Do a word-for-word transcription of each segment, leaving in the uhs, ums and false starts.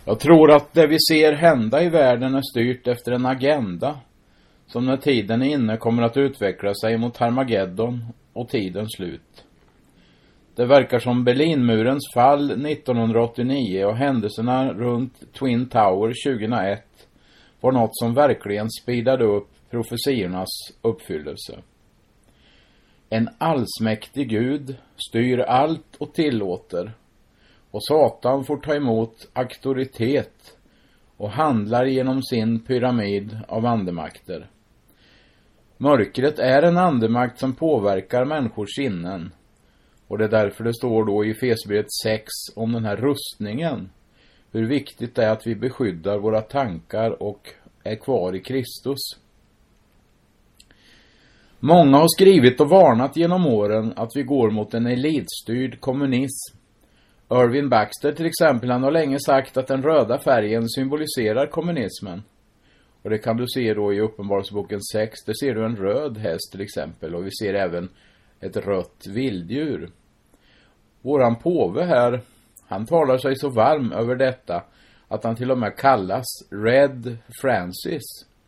Jag tror att det vi ser hända i världen är styrt efter en agenda som när tiden är inne kommer att utveckla sig mot Harmageddon och tidens slut. Det verkar som Berlinmurens fall nittonhundraåttionio och händelserna runt Twin Tower tjugohundraett var något som verkligen speedade upp profetiornas uppfyllelse. En allsmäktig Gud styr allt och tillåter, och Satan får ta emot auktoritet och handlar genom sin pyramid av andemakter. Mörkret är en andemakt som påverkar människors sinnen, och det är därför det står då i Efesierbrevet sex om den här rustningen, hur viktigt det är att vi beskyddar våra tankar och är kvar i Kristus. Många har skrivit och varnat genom åren att vi går mot en elitstyrd kommunism. Irving Baxter till exempel, han har länge sagt att den röda färgen symboliserar kommunismen. Och det kan du se då i Uppenbarelseboken sex, där ser du en röd häst till exempel, och vi ser även ett rött vilddjur. Våran påve här, han talar sig så varm över detta att han till och med kallas Red Francis.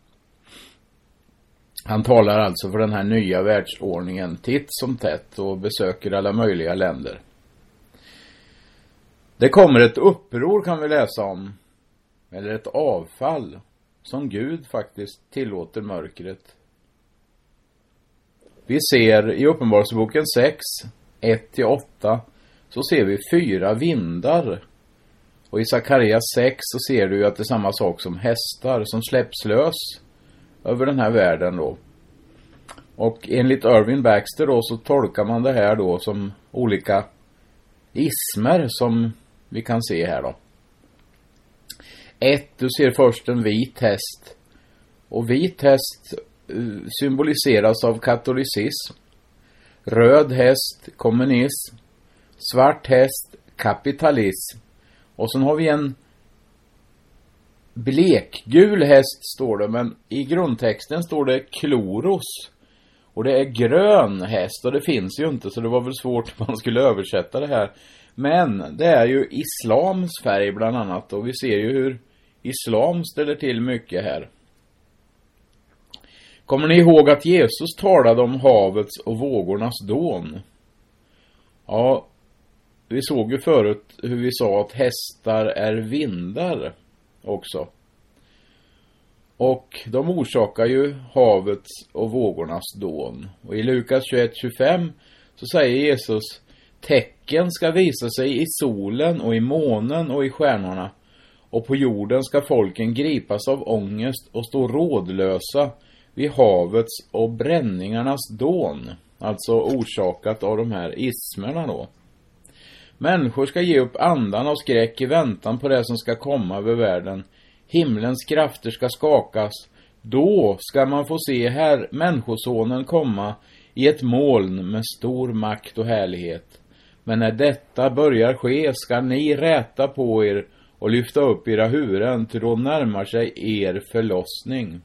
Han talar alltså för den här nya världsordningen titt som tätt och besöker alla möjliga länder. Det kommer ett uppror kan vi läsa om, eller ett avfall, som Gud faktiskt tillåter mörkret. Vi ser i Uppenbarelseboken sex, ett till åtta, så ser vi fyra vindar. Och i Sakarias sex så ser du att det är samma sak som hästar som släpps lös över den här världen då. Och enligt Irving Baxter då så tolkar man det här då som olika ismer som vi kan se här då. Ett, du ser först en vit häst. Och vit häst uh, symboliseras av katolicism. Röd häst, kommunism. Svart häst, kapitalism. Och sen har vi en blekgul häst står det, men i grundtexten står det kloros. Och det är grön häst, och det finns ju inte, så det var väl svårt att man skulle översätta det här. Men det är ju islams färg bland annat, och vi ser ju hur islam ställer till mycket här. Kommer ni ihåg att Jesus talade om havets och vågornas dån? Ja, vi såg ju förut hur vi sa att hästar är vindar också. Och de orsakar ju havets och vågornas dån. Och i Lukas tjugoett tjugofem så säger Jesus: tecken ska visa sig i solen och i månen och i stjärnorna. Och på jorden ska folken gripas av ångest och stå rådlösa vid havets och bränningarnas dån. Alltså orsakat av de här ismerna då. Människor ska ge upp andan av skräck i väntan på det som ska komma över världen. Himlens krafter ska skakas. Då ska man få se här människosonen komma i ett moln med stor makt och härlighet. Men när detta börjar ske ska ni räta på er och lyfta upp era huvuden, till då närmar sig er förlossning.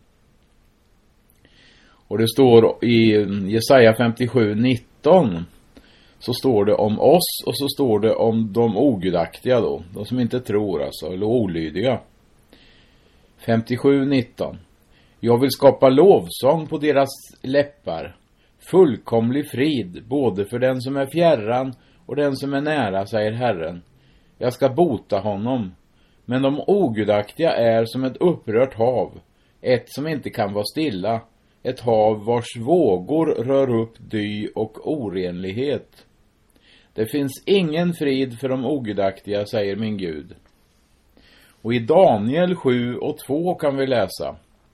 Och det står i Jesaja femtiosju nitton, så står det om oss, och så står det om de ogudaktiga då, de som inte tror alltså, eller olydiga. femtiosju nitton. Jag vill skapa lovsång på deras läppar, fullkomlig frid både för den som är fjärran och den som är nära, säger Herren. Jag ska bota honom, men de ogudaktiga är som ett upprört hav, ett som inte kan vara stilla, ett hav vars vågor rör upp dy och orenlighet. Det finns ingen frid för de ogudaktiga, säger min Gud. Och i Daniel sju och två kan vi läsa: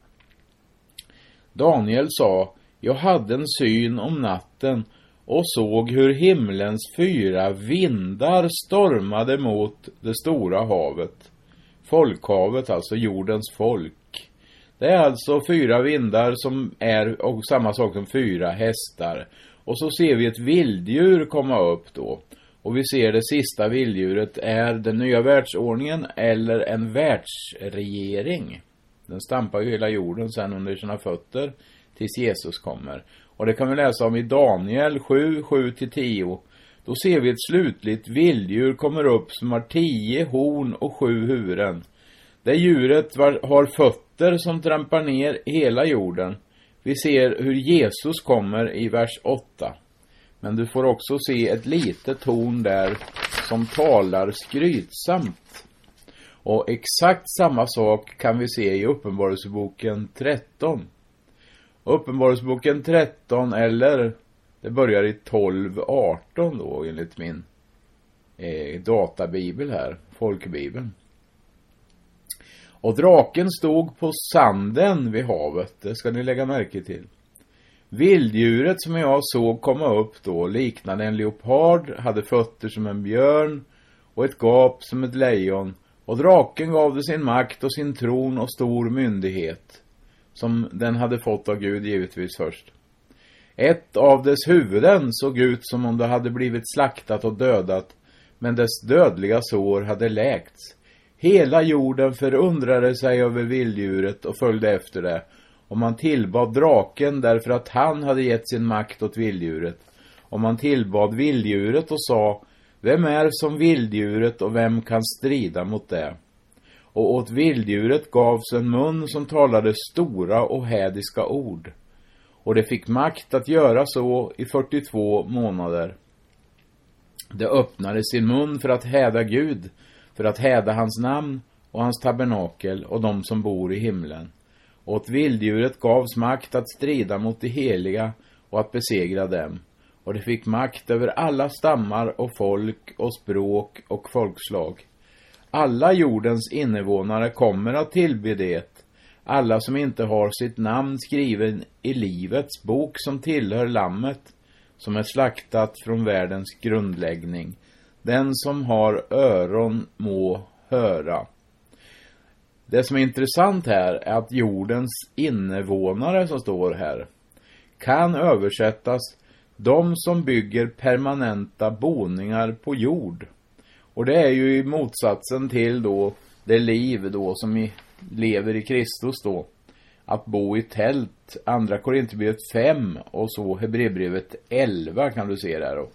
Daniel sa: jag hade en syn om natten och såg hur himlens fyra vindar stormade mot det stora havet. Folkhavet, alltså jordens folk. Det är alltså fyra vindar som är och samma sak som fyra hästar. Och så ser vi ett vilddjur komma upp då. Och vi ser det sista vilddjuret är den nya världsordningen eller en världsregering. Den stampar ju hela jorden sen under sina fötter tills Jesus kommer. Och det kan vi läsa om i Daniel sju, sju till tio. Då ser vi ett slutligt vilddjur kommer upp som har tio horn och sju huvuden. Det djuret var, har fötter som trampar ner hela jorden. Vi ser hur Jesus kommer i vers åtta. Men du får också se ett litet horn där som talar skrytsamt. Och exakt samma sak kan vi se i Uppenbarelseboken tretton. Uppenbarelseboken tretton, eller det börjar i tolv arton då enligt min eh, databibel här, folkbibeln. Och draken stod på sanden vid havet, det ska ni lägga märke till. Vilddjuret som jag såg komma upp då liknade en leopard, hade fötter som en björn och ett gap som ett lejon. Och draken gav det sin makt och sin tron och stor myndighet, som den hade fått av Gud givetvis först. Ett av dess huvuden såg ut som om det hade blivit slaktat och dödat, men dess dödliga sår hade läkts. Hela jorden förundrade sig över vilddjuret och följde efter det, och man tillbad draken därför att han hade gett sin makt åt vilddjuret. Och man tillbad vilddjuret och sa: vem är som vilddjuret och vem kan strida mot det? Och åt vilddjuret gavs en mun som talade stora och hädiska ord. Och det fick makt att göra så i fyrtiotvå månader. Det öppnade sin mun för att häda Gud, för att häda hans namn och hans tabernakel och de som bor i himlen. Och åt vilddjuret gavs makt att strida mot de heliga och att besegra dem. Och det fick makt över alla stammar och folk och språk och folkslag. Alla jordens invånare kommer att tillbe det, alla som inte har sitt namn skriven i livets bok som tillhör lammet, som är slaktat från världens grundläggning. Den som har öron må höra. Det som är intressant här är att jordens invånare som står här kan översättas de som bygger permanenta boningar på jord. Och det är ju i motsatsen till då det liv då som i, lever i Kristus då. Att bo i tält. Andra Korinthierbrevet fem och så Hebreerbrevet elva kan du se där då.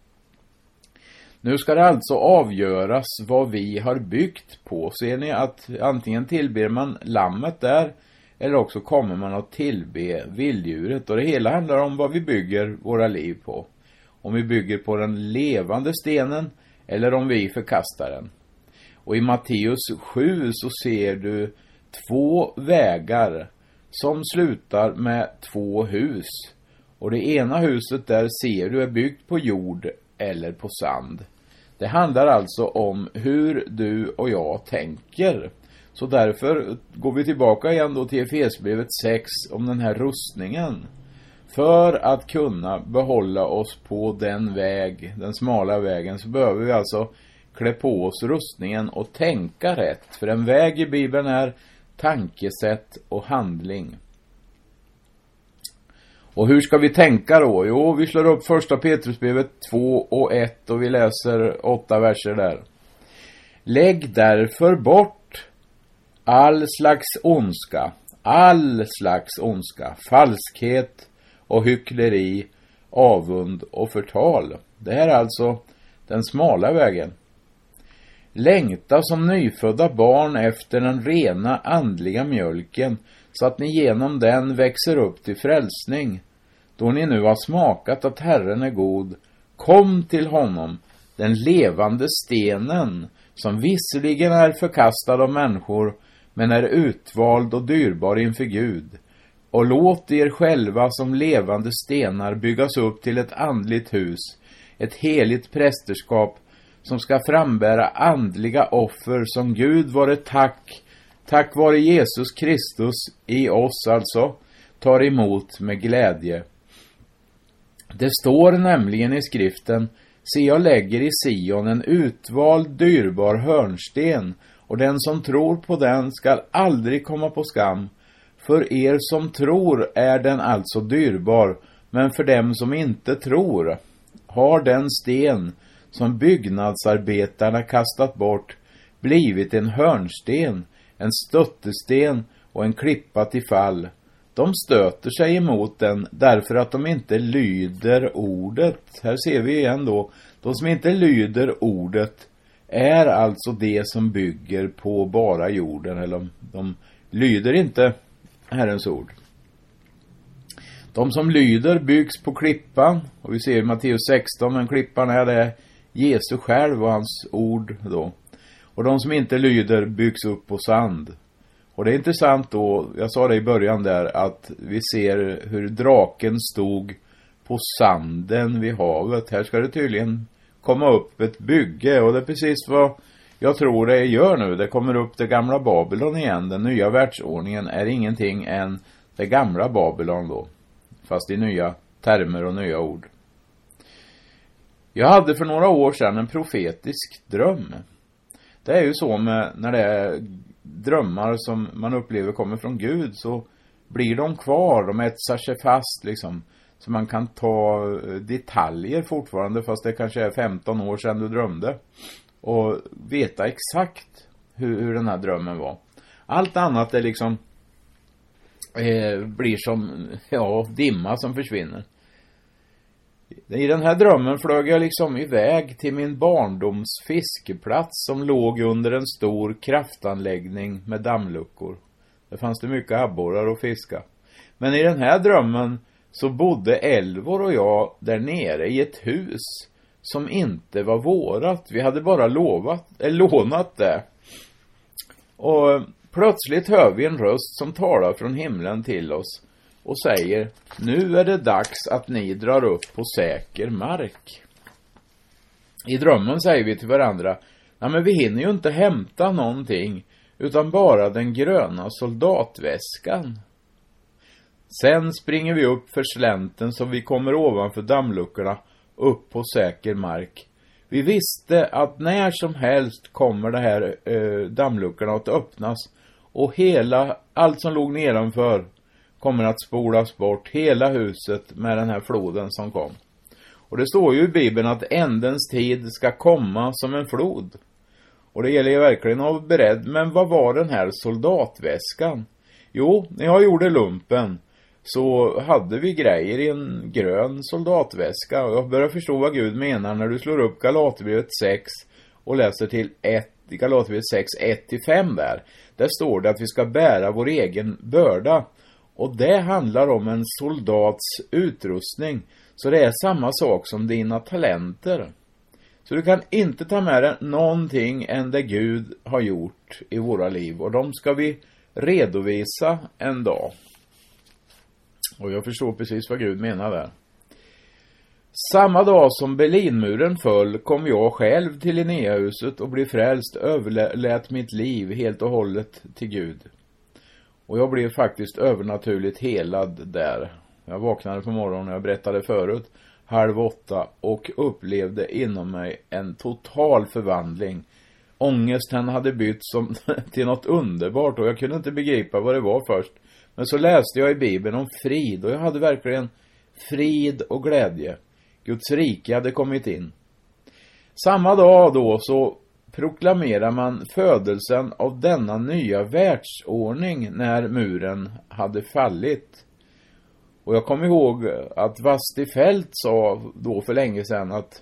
Nu ska det alltså avgöras vad vi har byggt på. Ser ni att antingen tillber man lammet där, eller också kommer man att tillbe vilddjuret. Och det hela handlar om vad vi bygger våra liv på. Om vi bygger på den levande stenen eller om vi förkastar den. Och i Matteus sju så ser du två vägar som slutar med två hus. Och det ena huset där ser du är byggt på jord eller på sand. Det handlar alltså om hur du och jag tänker. Så därför går vi tillbaka igen då till Efesierbrevet sex om den här rustningen. För att kunna behålla oss på den väg, den smala vägen, så behöver vi alltså klä på oss rustningen och tänka rätt. För en väg i Bibeln är tankesätt och handling. Och hur ska vi tänka då? Jo, vi slår upp första Petrusbrevet två och ett och vi läser åtta verser där. Lägg därför bort all slags ondska, all slags ondska, falskhet och hyckleri, avund och förtal. Det här är alltså den smala vägen. Längta som nyfödda barn efter den rena andliga mjölken, så att ni genom den växer upp till frälsning. Då ni nu har smakat att Herren är god, kom till honom, den levande stenen, som visserligen är förkastad av människor, men är utvald och dyrbar inför Gud. Och låt er själva som levande stenar byggas upp till ett andligt hus, ett heligt prästerskap, som ska frambära andliga offer som Gud vare tack, tack vare Jesus Kristus i oss alltså, tar emot med glädje. Det står nämligen i skriften: se, jag lägger i Sion en utvald dyrbar hörnsten, och den som tror på den skall aldrig komma på skam. För er som tror är den alltså dyrbar, men för dem som inte tror har den sten som byggnadsarbetarna kastat bort blivit en hörnsten, en stöttesten och en klippa till fall. De stöter sig emot den därför att de inte lyder ordet. Här ser vi igen då, de som inte lyder ordet är alltså det som bygger på bara jorden, eller de, de lyder inte Herrens ord. De som lyder byggs på klippan, och vi ser i Matteus sexton, men klippan är det Jesu själv och hans ord då. Och de som inte lyder byggs upp på sand. Och det är intressant då, jag sa det i början där, att vi ser hur draken stod på sanden vid havet. Här ska det tydligen komma upp ett bygge, och det är precis vad jag tror det gör nu. Det kommer upp det gamla Babylon igen. Den nya världsordningen är ingenting än det gamla Babylon då, fast i nya termer och nya ord. Jag hade för några år sedan en profetisk dröm. Det är ju så med när det är drömmar som man upplever kommer från Gud, så blir de kvar, de etsar sig fast liksom. Så man kan ta detaljer fortfarande, fast det kanske är femton år sedan du drömde, och veta exakt hur, hur den här drömmen var. Allt annat är liksom eh, blir som ja, dimma som försvinner. I den här drömmen flög jag liksom iväg till min barndoms fiskeplats som låg under en stor kraftanläggning med dammluckor. Där fanns det mycket abborrar att fiska. Men i den här drömmen så bodde Elvor och jag där nere i ett hus som inte var vårat. Vi hade bara lovat, eller lånat det. Och plötsligt hör vi en röst som talar från himlen till oss och säger: nu är det dags att ni drar upp på säker mark. I drömmen säger vi till varandra: nej, men vi hinner ju inte hämta någonting utan bara den gröna soldatväskan. Sen springer vi upp för slänten så vi kommer ovanför dammluckorna upp på säker mark. Vi visste att när som helst kommer det här eh, dammluckorna att öppnas, och hela, allt som låg nedanför kommer att spolas bort, hela huset med den här floden som kom. Och det står ju i Bibeln att ändens tid ska komma som en flod. Och det gäller ju verkligen att vara beredd. Men vad var den här soldatväskan? Jo, när jag gjorde lumpen så hade vi grejer i en grön soldatväska. Och jag börjar förstå vad Gud menar när du slår upp Galaterbrevet sex och läser till ett, Galaterbrevet sex, ett till fem där. Där står det att vi ska bära vår egen börda. Och det handlar om en soldats utrustning. Så det är samma sak som dina talenter. Så du kan inte ta med dig någonting än det Gud har gjort i våra liv. Och de ska vi redovisa en dag. Och jag förstår precis vad Gud menar där. Samma dag som Berlinmuren föll kom jag själv till Linnéahuset och blev frälst, överlät mitt liv helt och hållet till Gud. Och jag blev faktiskt övernaturligt helad där. Jag vaknade på morgonen, jag berättade förut, halv åtta, och upplevde inom mig en total förvandling. Ångesten hade bytt som till något underbart, och jag kunde inte begripa vad det var först. Men så läste jag i Bibeln om frid, och jag hade verkligen frid och glädje. Guds rike hade kommit in. Samma dag då så proklamerar man födelsen av denna nya världsordning när muren hade fallit. Och jag kommer ihåg att Vasti Fält sa då för länge sedan att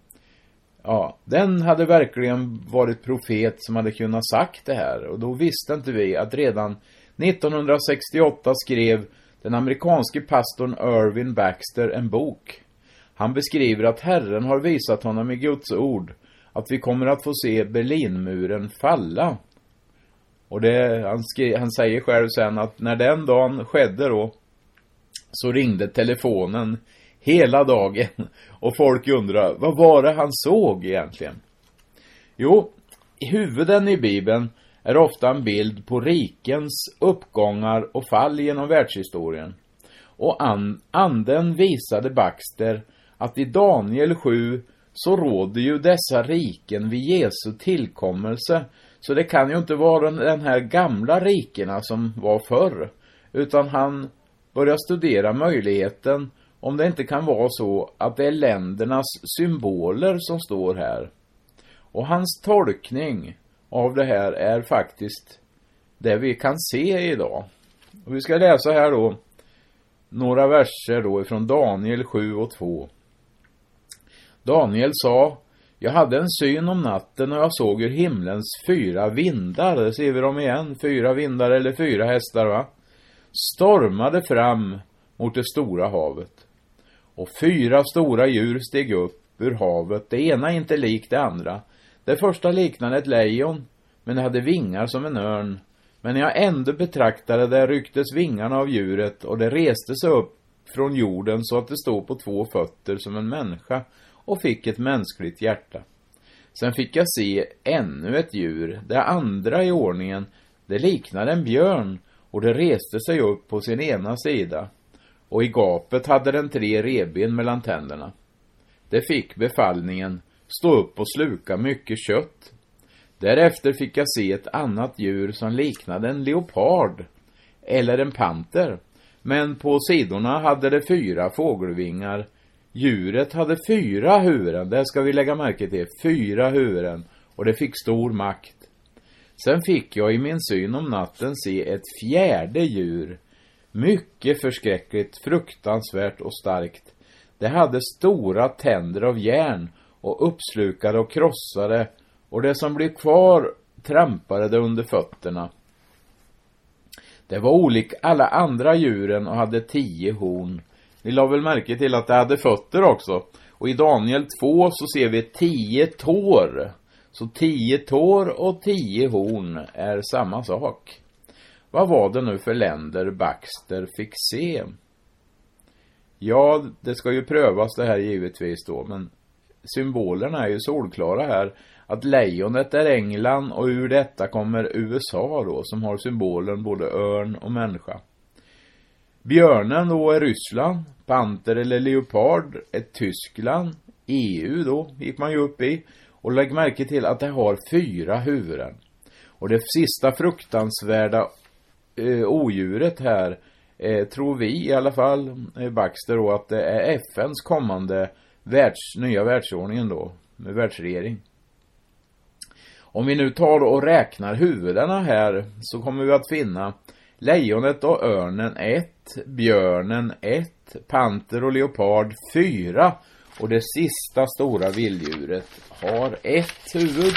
ja, den hade verkligen varit profet som hade kunnat sagt det här. Och då visste inte vi att redan nittonhundrasextioåtta skrev den amerikanske pastorn Irvin Baxter en bok. Han beskriver att Herren har visat honom i Guds ord att vi kommer att få se Berlinmuren falla. Och det, han, skri, han säger själv sen att när den dagen skedde då, så ringde telefonen hela dagen. Och folk undrar, vad var det han såg egentligen? Jo, i huvuden i Bibeln är ofta en bild på rikens uppgångar och fall genom världshistorien. Och an, anden visade Baxter att i Daniel sju så råder ju dessa riken vid Jesu tillkommelse. Så det kan ju inte vara den här gamla rikena som var förr. Utan han börjar studera möjligheten om det inte kan vara så att det är ländernas symboler som står här. Och hans tolkning av det här är faktiskt det vi kan se idag. Och vi ska läsa här då några verser då ifrån Daniel sju och två. Daniel sa: jag hade en syn om natten och jag såg ur himlens fyra vindar. Det ser vi dem igen. Fyra vindar eller fyra hästar, va? Stormade fram mot det stora havet. Och fyra stora djur steg upp ur havet. Det ena inte likt det andra. Det första liknade ett lejon, men det hade vingar som en örn. Men när jag ändå betraktade det rycktes vingarna av djuret och det reste sig upp från jorden så att det stod på två fötter som en människa och fick ett mänskligt hjärta. Sen fick jag se ännu ett djur, det andra i ordningen. Det liknade en björn och det reste sig upp på sin ena sida. Och i gapet hade den tre revben mellan tänderna. Det fick befallningen: stå upp och sluka mycket kött. Därefter fick jag se ett annat djur som liknade en leopard eller en panter. Men på sidorna hade det fyra fågelvingar. Djuret hade fyra huvuden, det ska vi lägga märke till, fyra huvuden, och det fick stor makt. Sen fick jag i min syn om natten se ett fjärde djur, mycket förskräckligt, fruktansvärt och starkt. Det hade stora tänder av järn och uppslukade och krossade, och det som blev kvar trampade det under fötterna. Det var olik alla andra djuren och hade tio horn. Ni la väl märke till att det hade fötter också. Och i Daniel två så ser vi tio tår. Så tio tår och tio horn är samma sak. Vad var det nu för länder Baxter fick se? Ja, det ska ju prövas det här givetvis då. Men symbolerna är ju solklara här. Att lejonet är England och ur detta kommer U S A då, som har symbolen både örn och människa. Björnen då är Ryssland, panter eller leopard är Tyskland, E U då gick man ju upp i. Och lägg märke till att det har fyra huvuden. Och det sista fruktansvärda eh, odjuret här eh, tror vi i alla fall, eh, Baxter då, att det är F N:s kommande världs, nya världsordningen då, med världsregering. Om vi nu tar och räknar huvudena här så kommer vi att finna lejonet och örnen ett, björnen ett, panter och leopard fyra och det sista stora vilddjuret har ett huvud.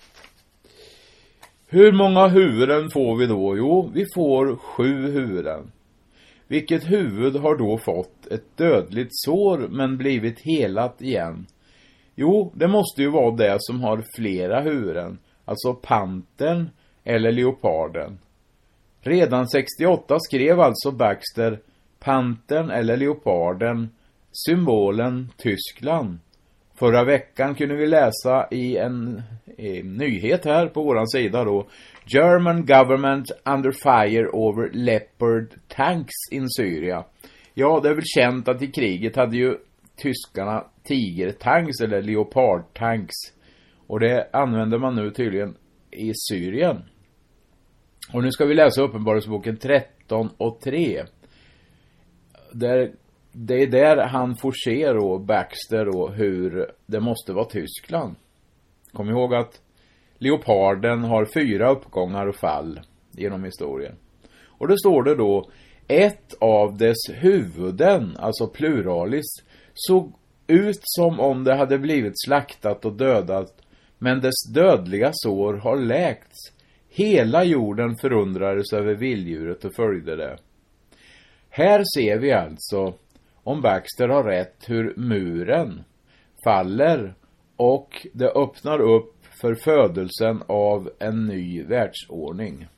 Hur många huvuden får vi då? Jo, vi får sju huvuden. Vilket huvud har då fått ett dödligt sår men blivit helat igen? Jo, det måste ju vara det som har flera huvuden. Alltså pantern eller leoparden. Redan sextioåtta skrev alltså Baxter pantern eller leoparden, symbolen Tyskland. Förra veckan kunde vi läsa i en, en nyhet här på våran sida då: German government under fire over leopard tanks in Syria. Ja, det är väl känt att i kriget hade ju tyskarna tigertanks eller leopardtanks. Och det använder man nu tydligen i Syrien. Och nu ska vi läsa Uppenbarelseboken tretton och tre. Där, det är där han får se då, Baxter då, hur det måste vara Tyskland. Kom ihåg att leoparden har fyra uppgångar och fall genom historien. Och det står det då: ett av dess huvuden, alltså pluralis, såg ut som om det hade blivit slaktat och dödat, men dess dödliga sår har läkts. Hela jorden förundrades över vilddjuret och följde det. Här ser vi alltså, om Baxter har rätt, hur muren faller och det öppnar upp för födelsen av en ny världsordning.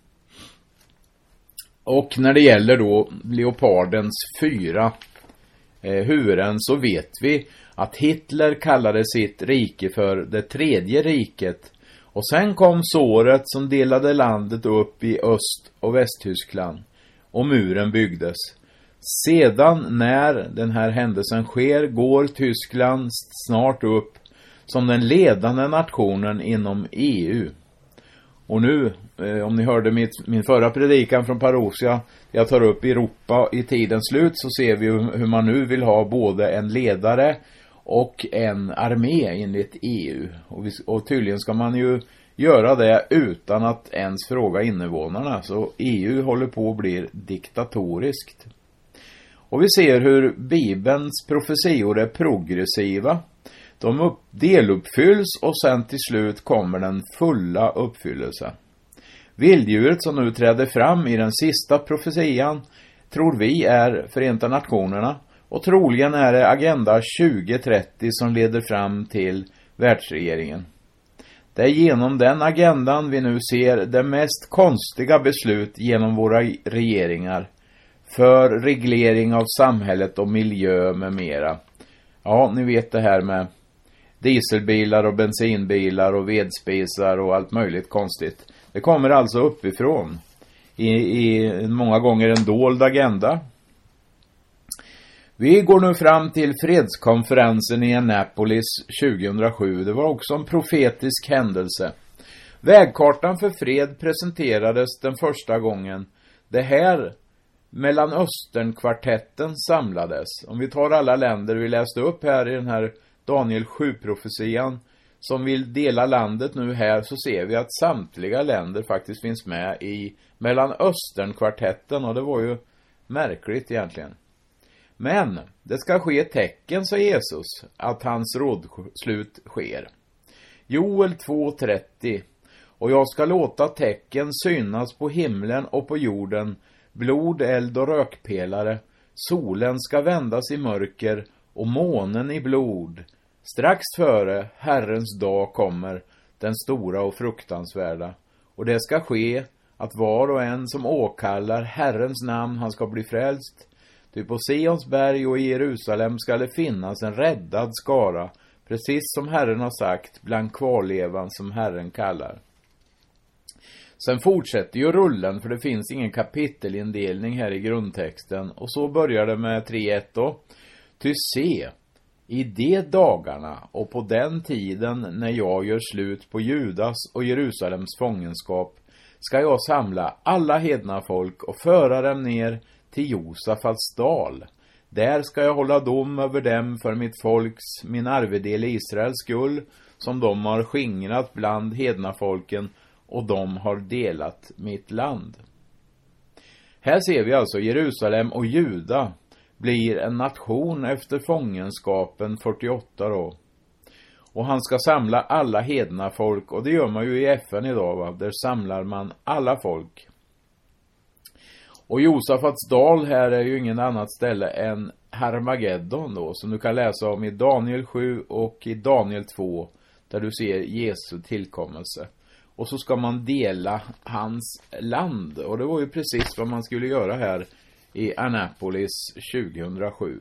Och när det gäller då leopardens fyra eh, huvuden så vet vi att Hitler kallade sitt rike för det tredje riket. Och sen kom såret som delade landet upp i Öst- och Västtyskland. Och muren byggdes. Sedan när den här händelsen sker går Tyskland snart upp som den ledande nationen inom E U. Och nu, eh, om ni hörde mitt, min förra predikan från Parousia, jag tar upp Europa i tidens slut, så ser vi hur man nu vill ha både en ledare och en armé enligt E U. Och, vi, och tydligen ska man ju göra det utan att ens fråga invånarna. Så E U håller på att bli diktatoriskt. Och vi ser hur Bibelns profetior är progressiva. De upp, deluppfylls och sen till slut kommer den fulla uppfyllelsen. Vilddjuret som nu träder fram i den sista profetian tror vi är Förenta Nationerna, och troligen är det Agenda tjugo trettio som leder fram till världsregeringen. Det är genom den agendan vi nu ser det mest konstiga beslut genom våra regeringar för reglering av samhället och miljö med mera. Ja, ni vet det här med dieselbilar och bensinbilar och vedspisar och allt möjligt konstigt. Det kommer alltså uppifrån i, i många gånger en dold agenda. Vi går nu fram till fredskonferensen i Annapolis tjugohundrasju. Det var också en profetisk händelse. Vägkartan för fred presenterades den första gången. Det här Mellanösternkvartetten samlades. Om vi tar alla länder vi läste upp här i den här Daniel sju-profetian som vill dela landet nu här, så ser vi att samtliga länder faktiskt finns med i Mellanösternkvartetten, och det var ju märkligt egentligen. Men det ska ske tecken, sa Jesus, att hans rådslut sker. Joel två trettio. Och jag ska låta tecken synas på himlen och på jorden, blod, eld och rökpelare. Solen ska vändas i mörker och månen i blod. Strax före Herrens dag kommer, den stora och fruktansvärda. Och det ska ske att var och en som åkallar Herrens namn, han ska bli frälst. Ty på Sions berg och i Jerusalem ska det finnas en räddad skara, precis som Herren har sagt, bland kvarlevan som Herren kallar. Sen fortsätter ju rullen, för det finns ingen kapitelindelning här i grundtexten. Och så börjar det med tre ett då. Ty se, i de dagarna och på den tiden när jag gör slut på Judas och Jerusalems fångenskap ska jag samla alla hedna folk och föra dem ner till Josafats dal. Där ska jag hålla dom över dem för mitt folks, min arvedel Israels skull, som de har skingrat bland hedna folken, och de har delat mitt land. Här ser vi alltså Jerusalem och Juda blir en nation efter fångenskapen fyrtioåtta då. Och han ska samla alla hedna folk, och det gör man ju i F N idag, va? Där samlar man alla folk. Och Josafats dal här är ju ingen annat ställe än Harmageddon då, som du kan läsa om i Daniel sju och i Daniel två, där du ser Jesu tillkommelse. Och så ska man dela hans land, och det var ju precis vad man skulle göra här i Annapolis tjugohundrasju.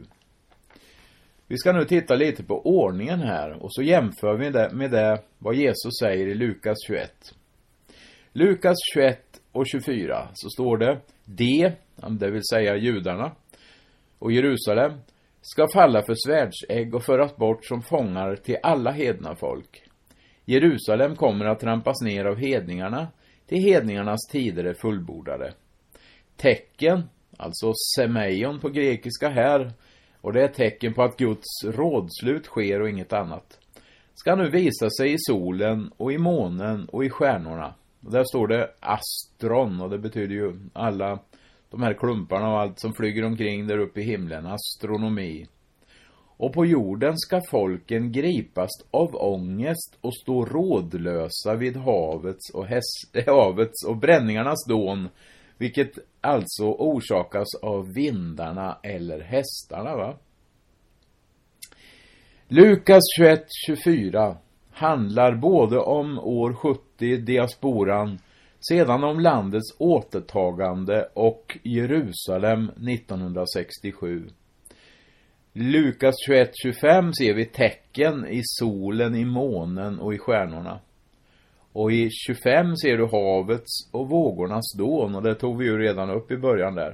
Vi ska nu titta lite på ordningen här, och så jämför vi det med det vad Jesus säger i Lukas tjugoett. Lukas tjugoett och tjugofyra så står det: de, det vill säga judarna och Jerusalem, ska falla för svärdsägg och föras bort som fångar till alla hedna folk. Jerusalem kommer att trampas ner av hedningarna till hedningarnas tider är fullbordade. Tecken, alltså semeion på grekiska här, och det är tecken på att Guds rådslut sker och inget annat, ska nu visa sig i solen och i månen och i stjärnorna. Och där står det astron, och det betyder ju alla de här klumparna och allt som flyger omkring där uppe i himlen, astronomi. Och på jorden ska folken gripas av ångest och stå rådlösa vid havets och, häst, havets och bränningarnas dån, vilket alltså orsakas av vindarna eller hästarna, va? Lukas tjugoett tjugofyra handlar både om år sjuttio, diasporan, sedan om landets återtagande och Jerusalem nittonhundrasextiosju. Lukas tjugoett tjugofem ser vi tecken i solen, i månen och i stjärnorna. Och i tjugofem ser du havets och vågornas dån, och det tog vi ju redan upp i början där.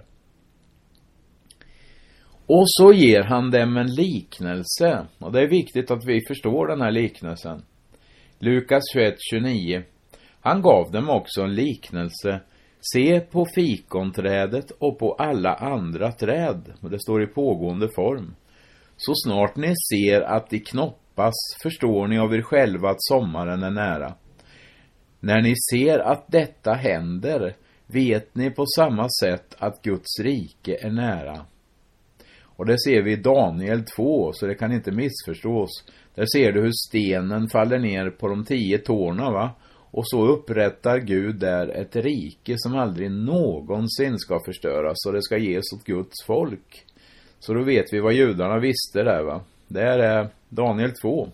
Och så ger han dem en liknelse, och det är viktigt att vi förstår den här liknelsen. Lukas tjugoett tjugonio. Han gav dem också en liknelse. Se på fikonträdet och på alla andra träd. Och det står i pågående form. Så snart ni ser att de knoppas förstår ni av er själva att sommaren är nära. När ni ser att detta händer, vet ni på samma sätt att Guds rike är nära. Och det ser vi i Daniel två, så det kan inte missförstås. Där ser du hur stenen faller ner på de tio tårna, va? Och så upprättar Gud där ett rike som aldrig någonsin ska förstöras, och det ska ges åt Guds folk. Så då vet vi vad judarna visste där, va? Det är Daniel två.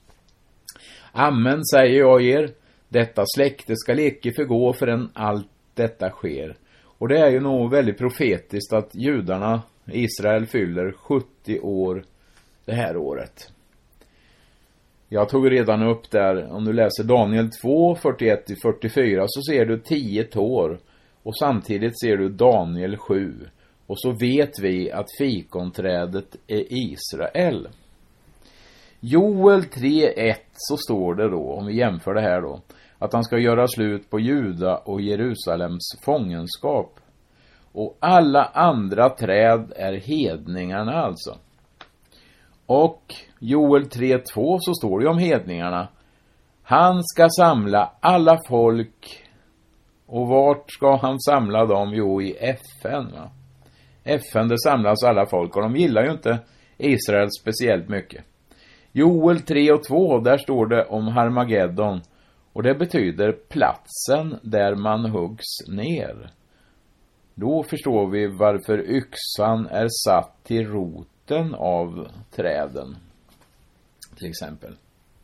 Amen, säger jag er. Detta släkte ska icke förgå förrän allt detta sker. Och det är ju nog väldigt profetiskt att judarna, Israel, fyller sjuttio år det här året. Jag tog redan upp där, om du läser Daniel två, fyrtioett till fyrtiofyra, så ser du tio tår. Och samtidigt ser du Daniel sju. Och så vet vi att fikonträdet är Israel. Joel tre ett, så står det då, om vi jämför det här då, att han ska göra slut på Juda och Jerusalems fångenskap. Och alla andra träd är hedningarna alltså. Och Joel tre två, så står det om hedningarna. Han ska samla alla folk. Och vart ska han samla dem? Jo, i F N, va? F N, det samlas alla folk, och de gillar ju inte Israel speciellt mycket. Joel tre och två, där står det om Harmageddon. Och det betyder platsen där man huggs ner. Då förstår vi varför yxan är satt till roten av träden. Till exempel.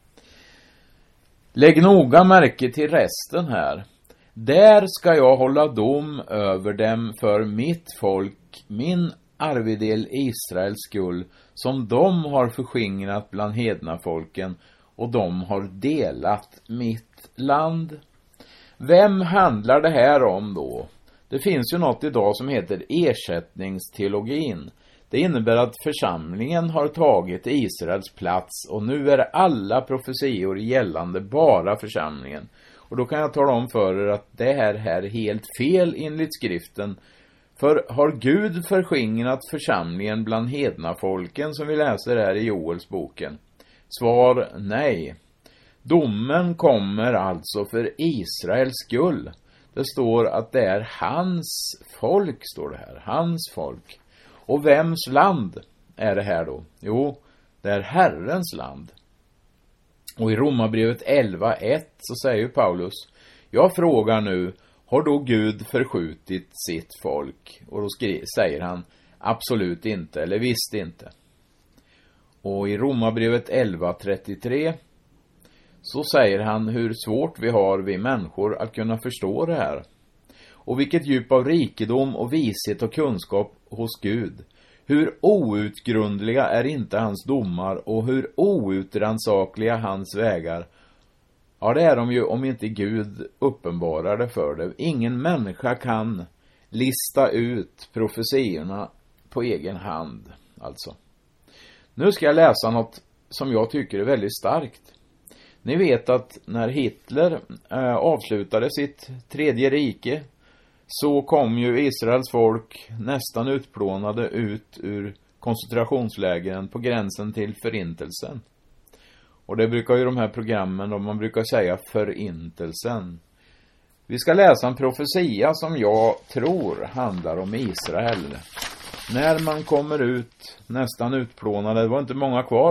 Lägg noga märke till resten här. Där ska jag hålla dom över dem för mitt folk, min arvedel Israels skull, som de har förskingrat bland hedna folken, och de har delat mitt land. Vem handlar det här om då? Det finns ju något idag som heter ersättningsteologin. Det innebär att församlingen har tagit Israels plats, och nu är alla profetior gällande bara församlingen. Och då kan jag tala om för er att det här är helt fel enligt skriften. För har Gud förskingrat församlingen bland hedna folken, som vi läser här i Joels boken? Svar nej. Domen kommer alltså för Israels skull. Det står att det är hans folk, står det här. Hans folk. Och vems land är det här då? Jo, det är Herrens land. Och i Romarbrevet elva ett så säger Paulus: jag frågar nu, har då Gud förskjutit sitt folk? Och då skri- säger han, absolut inte, eller visst inte. Och i Romarbrevet elva trettiotre så säger han hur svårt vi har, vi människor, att kunna förstå det här. Och vilket djup av rikedom och vishet och kunskap hos Gud. Hur outgrundliga är inte hans domar, och hur outrannsakliga hans vägar. Ja, det är de ju om inte Gud uppenbarar det för det. Ingen människa kan lista ut profetiorna på egen hand, alltså. Nu ska jag läsa något som jag tycker är väldigt starkt. Ni vet att när Hitler äh, avslutade sitt tredje rike, så kom ju Israels folk nästan utplånade ut ur koncentrationslägren på gränsen till förintelsen. Och det brukar ju de här programmen, och man brukar säga förintelsen. Vi ska läsa en profetia som jag tror handlar om Israel. När man kommer ut nästan utplånade, det var inte många kvar.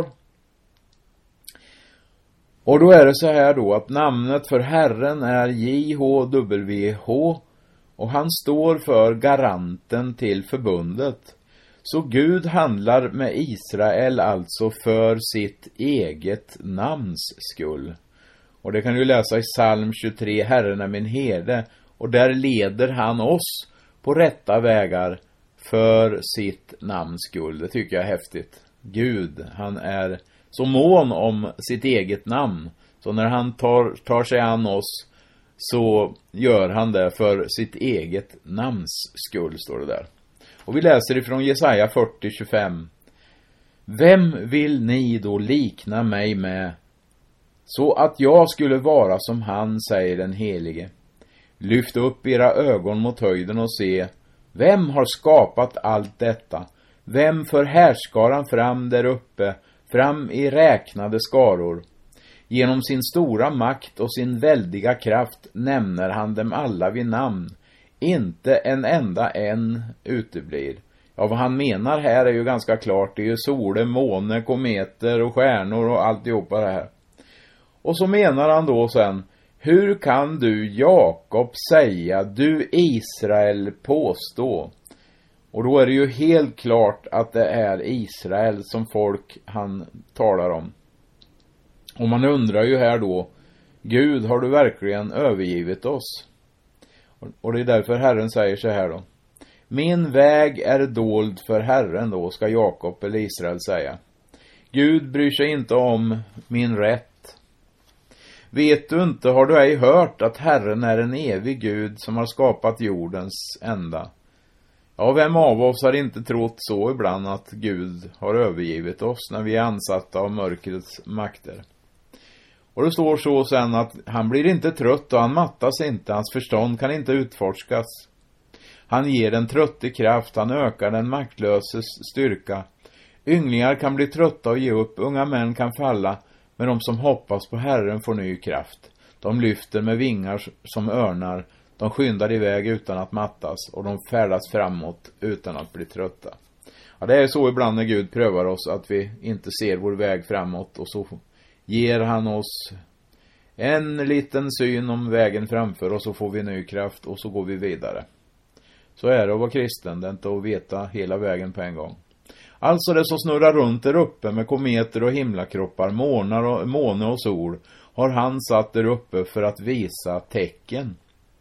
Och då är det så här då att namnet för Herren är J H W H, och han står för garanten till förbundet. Så Gud handlar med Israel alltså för sitt eget namns skull. Och det kan du läsa i psalm tjugotre, Herren är min herde, och där leder han oss på rätta vägar för sitt namns skull. Det tycker jag är häftigt. Gud, han är så mån om sitt eget namn. Så när han tar, tar sig an oss, så gör han det för sitt eget namns skull, står det där. Och vi läser ifrån Jesaja fyrtio tjugofem. Vem vill ni då likna mig med, så att jag skulle vara som han, säger den helige. Lyft upp era ögon mot höjden och se, vem har skapat allt detta? Vem för härskaran fram där uppe, fram i räknade skaror? Genom sin stora makt och sin väldiga kraft nämner han dem alla vid namn. Inte en enda en uteblir. Ja, vad han menar här är ju ganska klart. Det är ju solen, måne, kometer och stjärnor och alltihopa det här. Och så menar han då sen: hur kan du, Jakob, säga, du Israel påstå? Och då är det ju helt klart att det är Israel som folk han talar om. Och man undrar ju här då: Gud, har du verkligen övergivit oss? Och det är därför Herren säger så här då: min väg är dold för Herren, då ska Jakob eller Israel säga. Gud bryr sig inte om min rätt. Vet du inte, har du ej hört att Herren är en evig Gud som har skapat jordens ända? Ja, vem av oss har inte trott så ibland att Gud har övergivit oss när vi är ansatta av mörkrets makter? Och det står så sen att han blir inte trött och han mattas inte, hans förstånd kan inte utforskas. Han ger den trötte kraft, han ökar den maktlöses styrka. Ynglingar kan bli trötta och ge upp, unga män kan falla, men de som hoppas på Herren får ny kraft. De lyfter med vingar som örnar, de skyndar iväg utan att mattas och de färdas framåt utan att bli trötta. Ja, det är så ibland när Gud prövar oss att vi inte ser vår väg framåt, och så ger han oss en liten syn om vägen framför och så får vi ny kraft och så går vi vidare. Så är det att vara kristen, det är inte att veta hela vägen på en gång. Alltså det som snurrar runt där uppe med kometer och himlakroppar, månar och, måne och sol, har han satt där uppe för att visa tecken.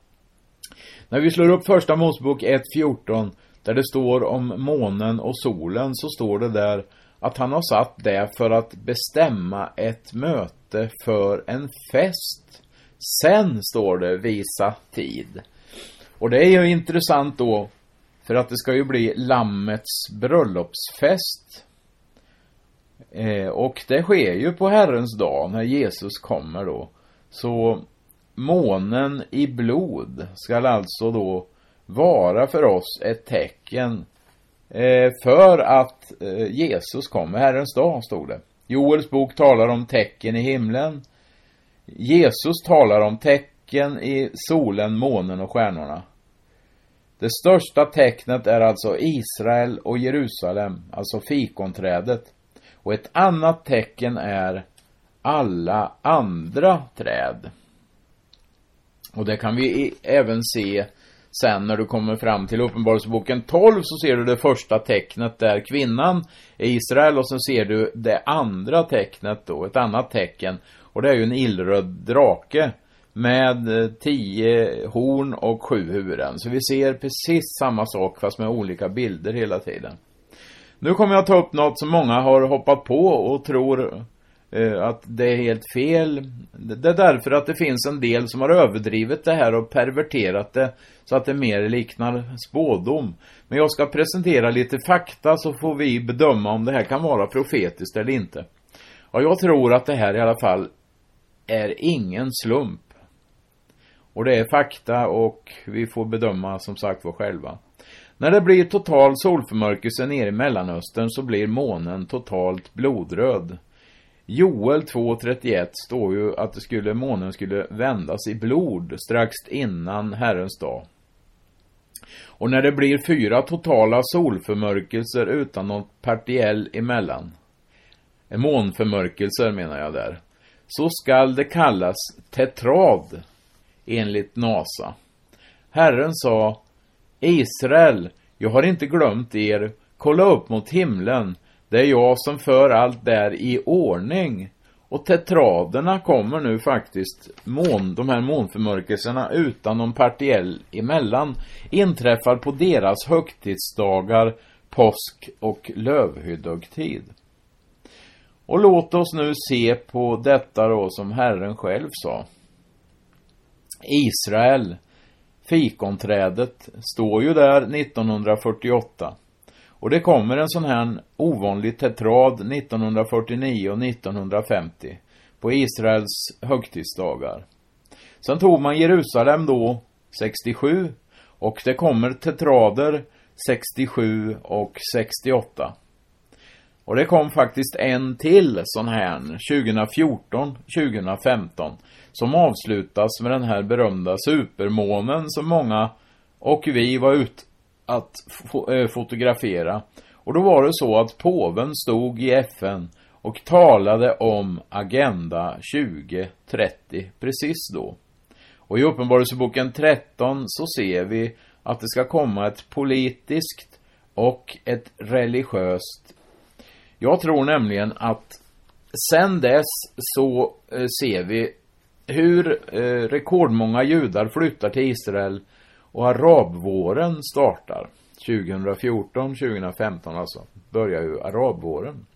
När vi slår upp första Mosebok ett fjorton, där det står om månen och solen, så står det där att han har satt det för att bestämma ett möte för en fest. Sen står det visa tid. Och det är ju intressant då, för att det ska ju bli lammets bröllopsfest. Eh, och det sker ju på Herrens dag när Jesus kommer då. Så månen i blod ska alltså då vara för oss ett tecken eh, för att eh, Jesus kommer. Herrens dag, stod det. Joels bok talar om tecken i himlen. Jesus talar om tecken i solen, månen och stjärnorna. Det största tecknet är alltså Israel och Jerusalem, alltså fikonträdet. Och ett annat tecken är alla andra träd. Och det kan vi även se sen när du kommer fram till Uppenbarelseboken tolv, så ser du det första tecknet där, kvinnan är Israel, och sen ser du det andra tecknet då, ett annat tecken. Och det är ju en illröd drake med tio horn och sju huvuden. Så vi ser precis samma sak fast med olika bilder hela tiden. Nu kommer jag ta upp något som många har hoppat på och tror eh, att det är helt fel. Det är därför att det finns en del som har överdrivit det här och perverterat det så att det mer liknar spådom. Men jag ska presentera lite fakta så får vi bedöma om det här kan vara profetiskt eller inte. Och jag tror att det här i alla fall är ingen slump. Och det är fakta och vi får bedöma som sagt var själva. När det blir total solförmörkelse nere i Mellanöstern så blir månen totalt blodröd. Joel två trettioett står ju att det skulle, månen skulle vändas i blod strax innan Herrens dag. Och när det blir fyra totala solförmörkelser utan något partiell emellan, månförmörkelser menar jag där, så skall det kallas tetrad enligt NASA. Herren sa: Israel, jag har inte glömt er, kolla upp mot himlen, det är jag som för allt där i ordning. Och tetraderna kommer nu faktiskt, mån, de här månförmörkelserna utan någon partiell emellan, inträffar på deras högtidsdagar, påsk och lövhydogtid. Och låt oss nu se på detta då som Herren själv sa. Israel, fikonträdet, står ju där nittonhundrafyrtioåtta. Och det kommer en sån här ovanlig tetrad nittonhundrafyrtionio och nittonhundrafemtio på Israels högtidsdagar. Sen tog man Jerusalem då sextiosju och det kommer tetrader sextiosju och sextioåtta. Och det kom faktiskt en till sån här tjugofjorton tjugofemton som avslutas med den här berömda supermånen som många och vi var ut att fo- fotografera. Och då var det så att påven stod i F N och talade om Agenda tjugo trettio precis då. Och i Uppenbarelseboken tretton så ser vi att det ska komma ett politiskt och ett religiöst. Jag tror nämligen att sen dess så eh, ser vi hur eh, rekordmånga judar flyttar till Israel och arabvåren startar. tjugofjorton tjugofemton alltså börjar ju arabvåren.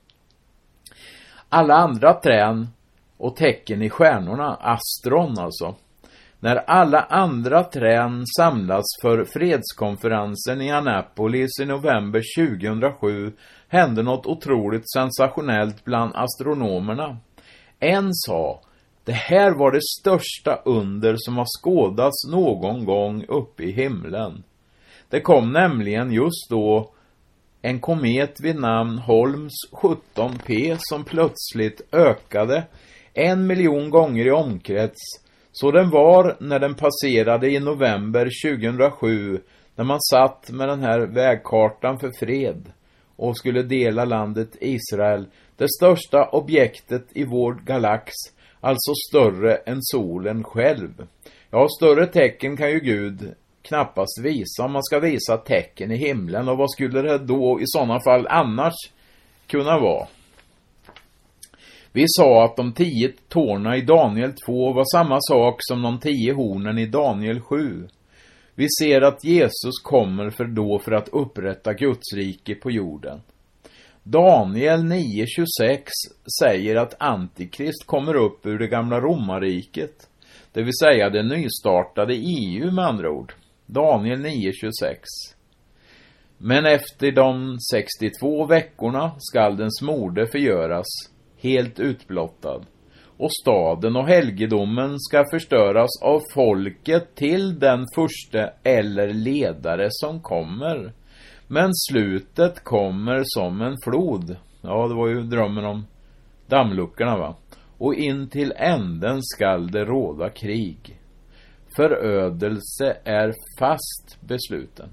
Alla andra trän och tecken i stjärnorna, astron alltså. När alla andra trän samlas för fredskonferensen i Annapolis i november tjugohundrasju hände något otroligt sensationellt bland astronomerna. En sa, det här var det största under som har skådats någon gång uppe i himlen. Det kom nämligen just då en komet vid namn Holmes sjutton P som plötsligt ökade en miljon gånger i omkrets. Så den var när den passerade i november tjugohundrasju när man satt med den här vägkartan för fred och skulle dela landet Israel, det största objektet i vår galax, alltså större än solen själv. Ja, större tecken kan ju Gud knappast visa om man ska visa tecken i himlen, och vad skulle det då i sådana fall annars kunna vara? Vi sa att de tio tårna i Daniel två var samma sak som de tio hornen i Daniel sju. Vi ser att Jesus kommer för då för att upprätta Guds rike på jorden. Daniel nio tjugosex säger att Antikrist kommer upp ur det gamla romarriket, det vill säga det nystartade E U med andra ord. Daniel nio tjugosex. Men efter de sextiotvå veckorna skall den smorde förgöras, helt utblottad, och staden och helgedomen ska förstöras av folket till den första eller ledare som kommer. Men slutet kommer som en flod. Ja, det var ju drömmen om dammluckorna, va? Och in till änden skall det råda krig. Förödelse är fast besluten.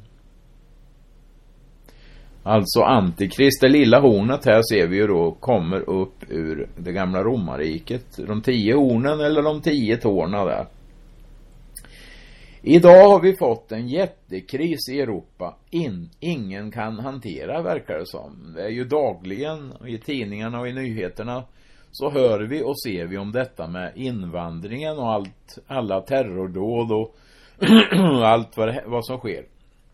Alltså Antikrist, det lilla hornet här ser vi ju då, kommer upp ur det gamla romarriket. De tio hornen eller de tio tårna där. Idag har vi fått en jättekris i Europa. In, ingen kan hantera, verkar det som. Det är ju dagligen i tidningarna och i nyheterna så hör vi och ser vi om detta med invandringen och allt, alla terrordåd och allt vad, vad som sker.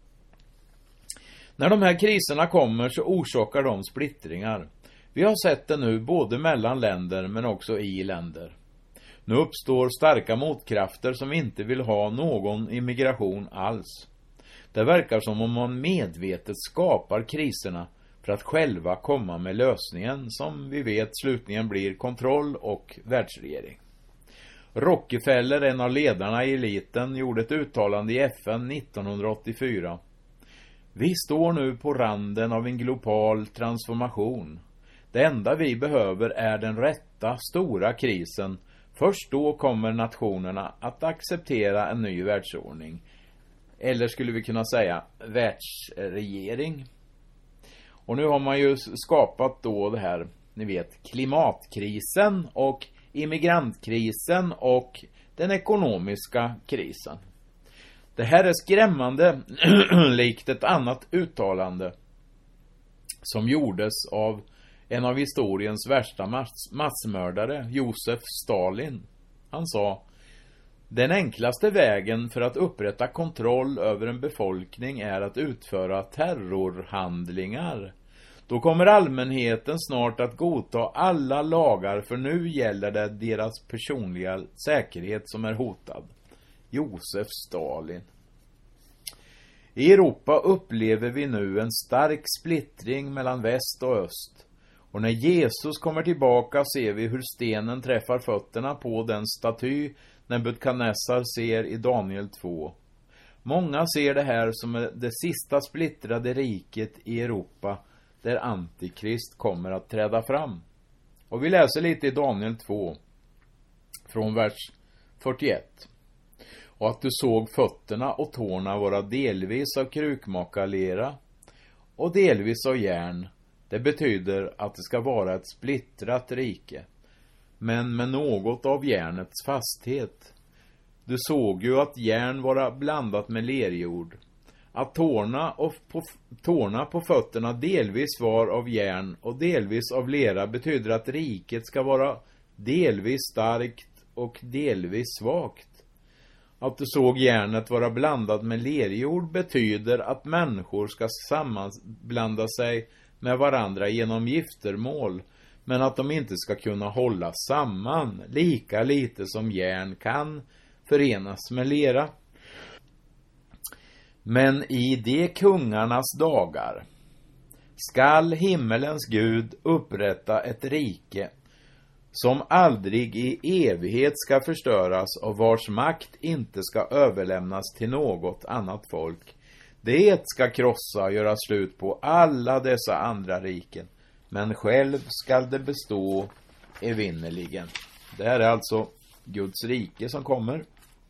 När de här kriserna kommer så orsakar de splittringar. Vi har sett det nu både mellan länder men också i länder. Nu uppstår starka motkrafter som inte vill ha någon immigration alls. Det verkar som om man medvetet skapar kriserna för att själva komma med lösningen som vi vet slutligen blir kontroll och världsregering. Rockefeller, en av ledarna i eliten, gjorde ett uttalande i F N nittonhundraåttiofyra. Vi står nu på randen av en global transformation. Det enda vi behöver är den rätta stora krisen. Först då kommer nationerna att acceptera en ny världsordning. Eller skulle vi kunna säga världsregering. Och nu har man ju skapat då det här, ni vet, klimatkrisen och immigrantkrisen och den ekonomiska krisen. Det här är skrämmande likt ett annat uttalande som gjordes av en av historiens värsta mass- massmördare, Josef Stalin. Han sa: den enklaste vägen för att upprätta kontroll över en befolkning är att utföra terrorhandlingar. Då kommer allmänheten snart att godta alla lagar, för nu gäller det deras personliga säkerhet som är hotad. Josef Stalin. I Europa upplever vi nu en stark splittring mellan väst och öst. Och när Jesus kommer tillbaka ser vi hur stenen träffar fötterna på den staty Nebukadnessar ser i Daniel två. Många ser det här som det sista splittrade riket i Europa, där Antikrist kommer att träda fram. Och vi läser lite i Daniel två från vers fyrtioett. Och att du såg fötterna och tårna vara delvis av krukmakarlera och delvis av järn. Det betyder att det ska vara ett splittrat rike, men med något av järnets fasthet. Du såg ju att järn var blandat med lerjord, att tårna, och på, tårna på fötterna delvis var av järn och delvis av lera, betyder att riket ska vara delvis starkt och delvis svagt. Att du såg järnet vara blandat med lerjord betyder att människor ska sammanblanda sig med varandra genom giftermål, men att de inte ska kunna hålla samman, lika lite som järn kan förenas med lera. Men i de kungarnas dagar skall himmelens Gud upprätta ett rike som aldrig i evighet ska förstöras och vars makt inte ska överlämnas till något annat folk. Det ska krossa och göra slut på alla dessa andra riken, men själv skall det bestå evinnerligen. Det här är alltså Guds rike som kommer.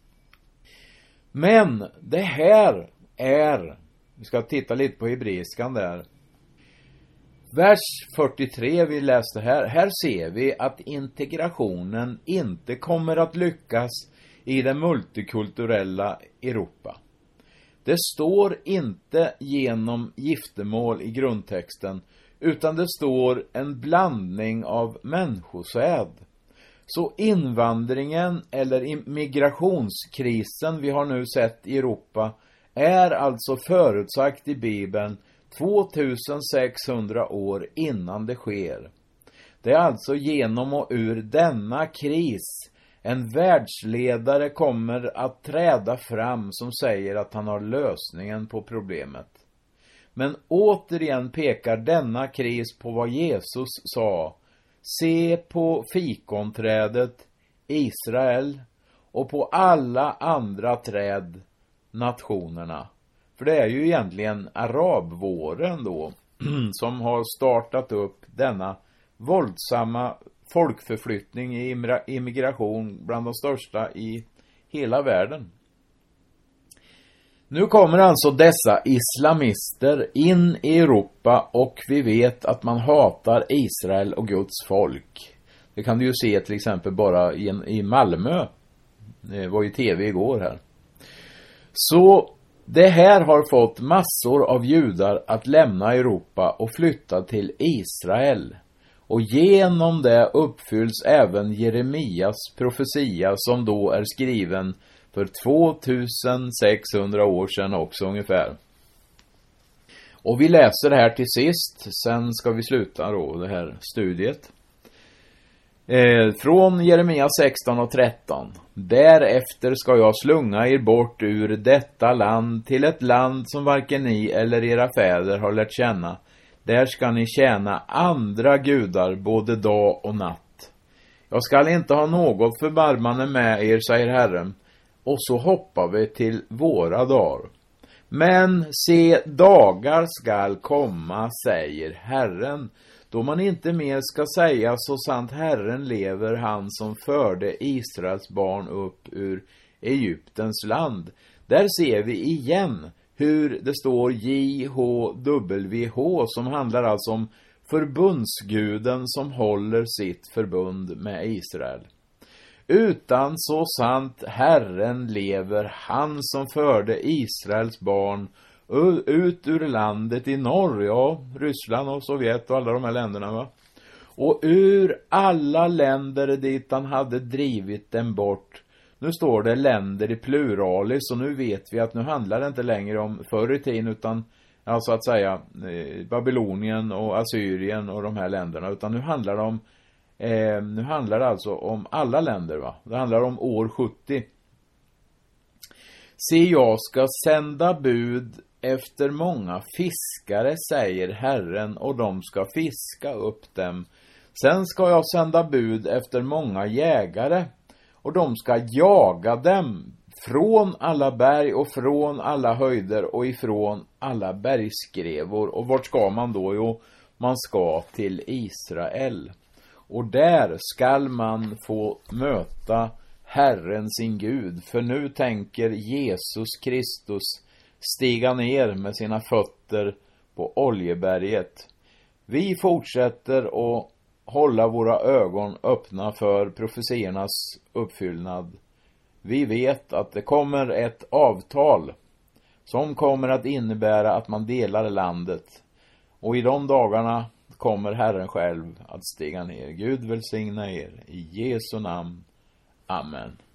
Men det här är, vi ska titta lite på hebreiskan där. Vers fyrtiotre vi läste här, här ser vi att integrationen inte kommer att lyckas i det multikulturella Europa. Det står inte genom giftermål i grundtexten, utan det står en blandning av människosäd. Så invandringen eller migrationskrisen vi har nu sett i Europa är alltså förutsagt i Bibeln tvåtusensexhundra år innan det sker. Det är alltså genom och ur denna kris en världsledare kommer att träda fram som säger att han har lösningen på problemet. Men återigen pekar denna kris på vad Jesus sa. Se på fikonträdet Israel och på alla andra träd, nationerna. För det är ju egentligen arabvåren då som har startat upp denna våldsamma folkförflyttning i immigration bland de största i hela världen. Nu kommer alltså dessa islamister in i Europa och vi vet att man hatar Israel och Guds folk. Det kan du ju se till exempel bara i, en, i Malmö. Det var ju tv igår här. Så det här har fått massor av judar att lämna Europa och flytta till Israel. Och genom det uppfylls även Jeremias profetia som då är skriven för tvåtusensexhundra år sedan också ungefär. Och vi läser det här till sist, sen ska vi sluta då det här studiet. Eh, från Jeremia sexton och tretton. Därefter ska jag slunga er bort ur detta land till ett land som varken ni eller era fäder har lärt känna. Där ska ni tjäna andra gudar både dag och natt. Jag skall inte ha något förbarmande med er, säger Herren. Och så hoppar vi till våra dagar. Men se, dagar skall komma, säger Herren, då man inte mer ska säga så sant Herren lever, han som förde Israels barn upp ur Egyptens land. Där ser vi igen hur det står J H W H som handlar alltså om förbundsguden som håller sitt förbund med Israel. Utan så sant Herren lever, han som förde Israels barn ut ur landet i norr, ja, Ryssland och Sovjet och alla de här länderna, va? Och ur alla länder dit han hade drivit dem bort. Nu står det länder i pluralis och nu vet vi att nu handlar det inte längre om förr i tiden utan alltså att säga Babylonien och Assyrien och de här länderna, utan nu handlar det om eh, nu handlar det alltså om alla länder, va? Det handlar om år sjuttio. Se, jag ska sända bud efter många fiskare, säger Herren, och de ska fiska upp dem. Sen ska jag sända bud efter många jägare, och de ska jaga dem från alla berg och från alla höjder och ifrån alla bergskrevor. Och vart ska man då? Jo, man ska till Israel. Och där skall man få möta Herren sin Gud. För nu tänker Jesus Kristus stiga ner med sina fötter på Oljeberget. Vi fortsätter att hålla våra ögon öppna för profetiernas uppfyllnad. Vi vet att det kommer ett avtal som kommer att innebära att man delar landet. Och i de dagarna kommer Herren själv att stiga ner. Gud välsigna er i Jesu namn. Amen.